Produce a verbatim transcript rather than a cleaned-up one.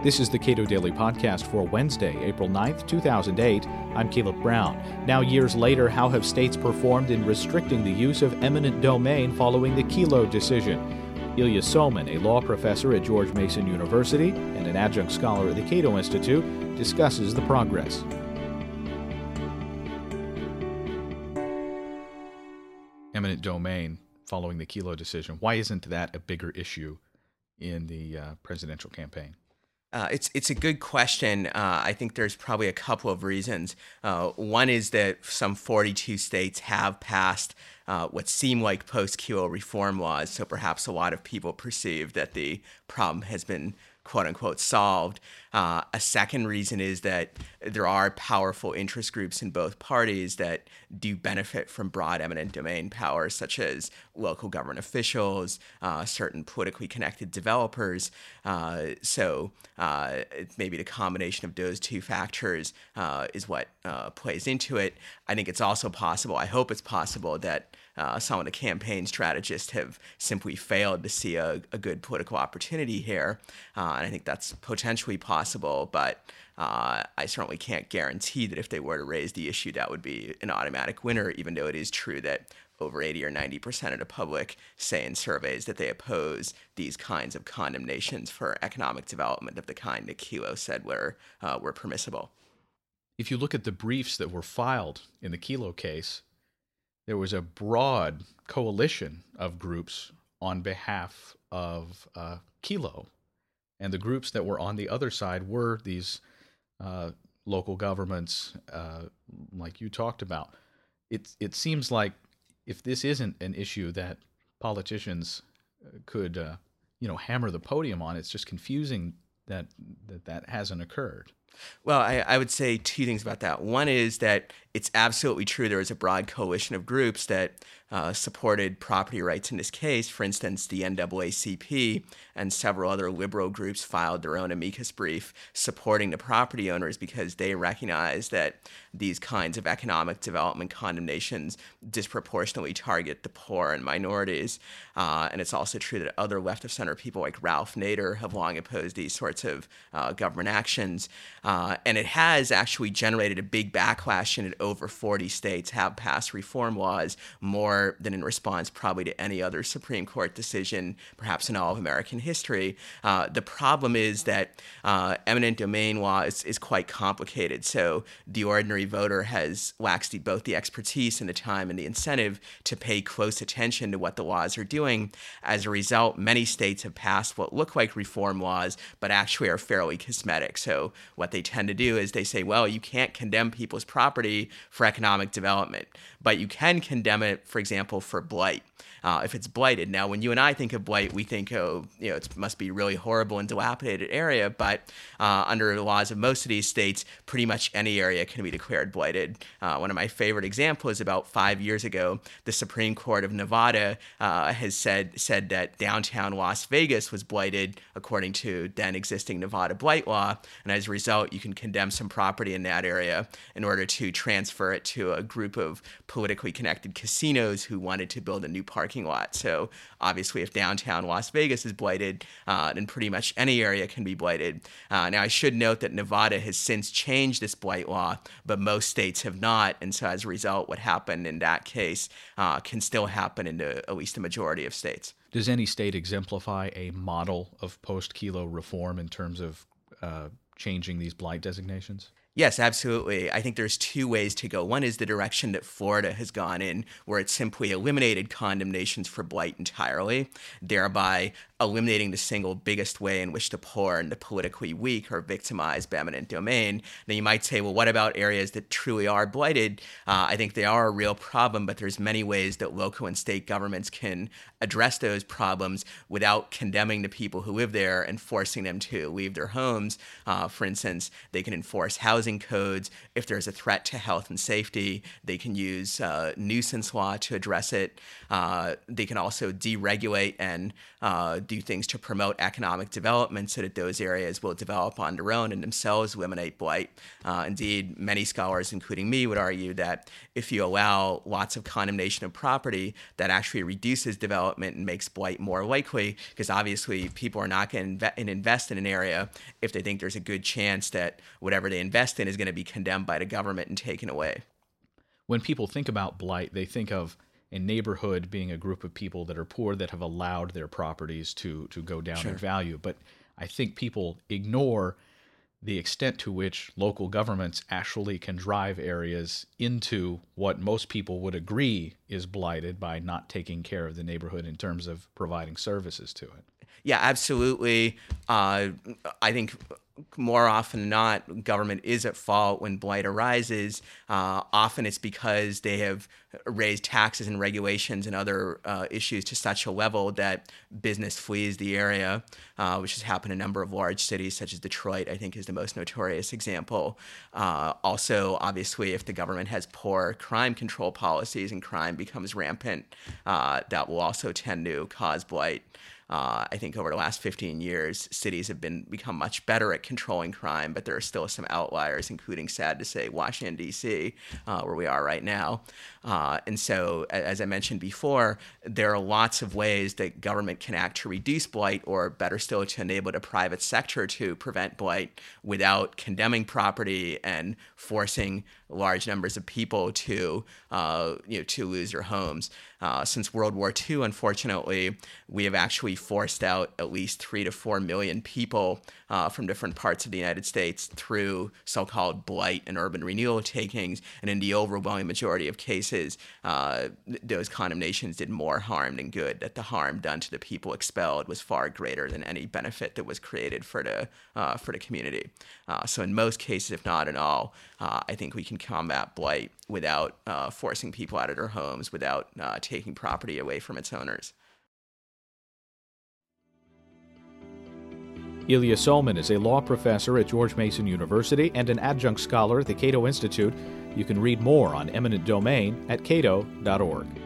This is the Cato Daily Podcast for Wednesday, April ninth, two thousand eight. I'm Caleb Brown. Now, years later, how have states performed in restricting the use of eminent domain following the Kelo decision? Ilya Somin, a law professor at George Mason University and an adjunct scholar at the Cato Institute, discusses the progress. Eminent domain following the Kelo decision. Why isn't that a bigger issue in the uh, presidential campaign? Uh, it's it's a good question. Uh, I think there's probably a couple of reasons. Uh, one is that some forty-two states have passed uh, what seem like post-Kelo reform laws, so perhaps a lot of people perceive that the problem has been quote-unquote solved. Uh, a second reason is that there are powerful interest groups in both parties that do benefit from broad eminent domain powers, such as local government officials, uh, certain politically connected developers. Uh, so uh, maybe the combination of those two factors uh, is what uh, plays into it. I think it's also possible, I hope it's possible, that Uh, some of the campaign strategists have simply failed to see a, a good political opportunity here. Uh, and I think that's potentially possible, but uh, I certainly can't guarantee that if they were to raise the issue, that would be an automatic winner, even though it is true that over eighty or ninety percent of the public say in surveys that they oppose these kinds of condemnations for economic development of the kind that Kelo said were, uh, were permissible. If you look at the briefs that were filed in the Kelo case, there was a broad coalition of groups on behalf of uh, Kelo, and the groups that were on the other side were these uh, local governments, uh, like you talked about. It it seems like if this isn't an issue that politicians could, uh, you know, hammer the podium on, it's just confusing that that, that hasn't occurred. Well, I, I would say two things about that. One is that it's absolutely true there was a broad coalition of groups that uh, supported property rights in this case. For instance, the N double A C P and several other liberal groups filed their own amicus brief supporting the property owners because they recognize that these kinds of economic development condemnations disproportionately target the poor and minorities. Uh, and it's also true that other left-of-center people like Ralph Nader have long opposed these sorts of uh, government actions. Uh, and it has actually generated a big backlash in it. Over forty states have passed reform laws, more than in response probably to any other Supreme Court decision, perhaps in all of American history. Uh, the problem is that uh, eminent domain law is, is quite complicated. So the ordinary voter has lacks the, both the expertise and the time and the incentive to pay close attention to what the laws are doing. As a result, many states have passed what look like reform laws, but actually are fairly cosmetic. So what they tend to do is they say, well, you can't condemn people's property for economic development, but you can condemn it, for example, for blight. Uh, if it's blighted. Now, when you and I think of blight, we think, oh, you know, it must be really horrible and dilapidated area. But uh, under the laws of most of these states, pretty much any area can be declared blighted. Uh, one of my favorite examples is about five years ago, the Supreme Court of Nevada uh, has said said that downtown Las Vegas was blighted according to then existing Nevada blight law. And as a result, you can condemn some property in that area in order to transfer it to a group of politically connected casinos who wanted to build a new parking lot. So obviously, if downtown Las Vegas is blighted, uh, then pretty much any area can be blighted. Uh, now, I should note that Nevada has since changed this blight law, but most states have not. And so as a result, what happened in that case uh, can still happen in the, at least the majority of states. Does any state exemplify a model of post-Kelo reform in terms of uh, changing these blight designations? Yes, absolutely. I think there's two ways to go. One is the direction that Florida has gone in, where it simply eliminated condemnations for blight entirely, thereby eliminating the single biggest way in which the poor and the politically weak are victimized by eminent domain. Now, you might say, well, what about areas that truly are blighted? Uh, I think they are a real problem, but there's many ways that local and state governments can address those problems without condemning the people who live there and forcing them to leave their homes. Uh, for instance, they can enforce housing codes. If there's a threat to health and safety, they can use uh, nuisance law to address it. Uh, they can also deregulate and uh, do things to promote economic development so that those areas will develop on their own and themselves eliminate blight. Uh, indeed, many scholars, including me, would argue that if you allow lots of condemnation of property, that actually reduces development and makes blight more likely, because obviously people are not going to inve- invest in an area if they think there's a good chance that whatever they invest in is going to be condemned by the government and taken away. When people think about blight, they think of a neighborhood being a group of people that are poor that have allowed their properties to to go down Sure. in value. But I think people ignore the extent to which local governments actually can drive areas into what most people would agree is blighted by not taking care of the neighborhood in terms of providing services to it. Yeah, absolutely. Uh, I think more often than not, government is at fault when blight arises. Uh, often it's because they have raised taxes and regulations and other uh, issues to such a level that business flees the area, uh, which has happened in a number of large cities, such as Detroit, I think is the most notorious example. Uh, also, obviously, if the government has poor crime control policies and crime becomes rampant, uh, that will also tend to cause blight. Uh, I think over the last fifteen years, cities have been become much better at controlling crime, but there are still some outliers, including, sad to say, Washington, D C, uh, where we are right now. Uh, and so, as I mentioned before, there are lots of ways that government can act to reduce blight, or better still, to enable the private sector to prevent blight without condemning property and forcing large numbers of people to, uh, you know, to lose their homes. Uh, since World War Two, unfortunately, we have actually forced out at least three to four million people uh, from different parts of the United States through so-called blight and urban renewal takings. And in the overwhelming majority of cases, uh, th- those condemnations did more harm than good. That the harm done to the people expelled was far greater than any benefit that was created for the uh, for the community. Uh, so in most cases, if not in all, uh, I think we can combat blight without uh, forcing people out of their homes, without uh, taking property away from its owners. Ilya Sollman is a law professor at George Mason University and an adjunct scholar at the Cato Institute. You can read more on eminent domain at cato dot org.